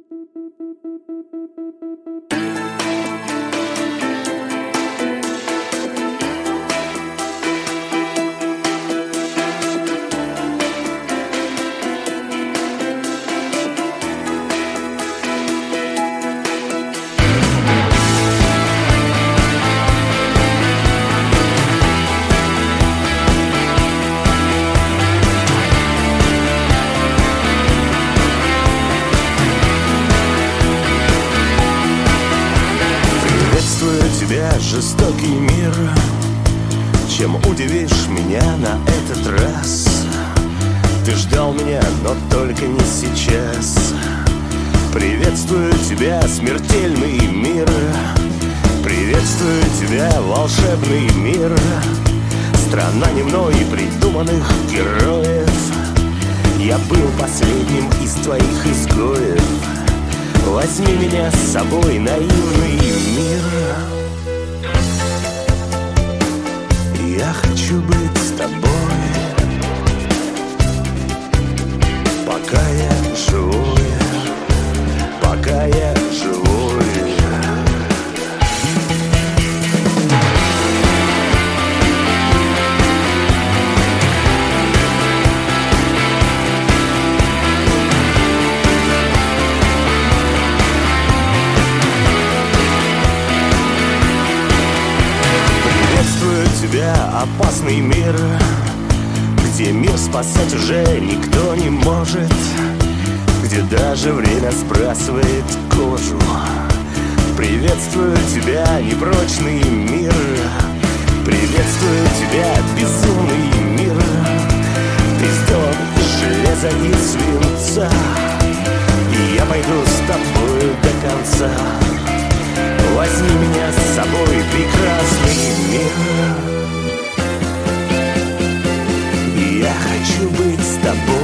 Жестокий мир, чем удивишь меня на этот раз? Ты ждал меня, но только не сейчас. Приветствую тебя, смертельный мир. Приветствую тебя, волшебный мир. Страна не мной придуманных героев. Я был последним из твоих изгоев. Возьми меня с собой, наивный мир. Я хочу быть с тобой, пока я живой, пока я живой. Опасный мир, где мир спасать уже никто не может, где даже время сбрасывает кожу. Приветствую тебя, непрочный мир. Приветствую тебя, безумный мир. Ты сделан из железа и свинца, и я пойду с тобой до конца. Возьми меня с собой, прекрасный мир. Я хочу быть с тобой.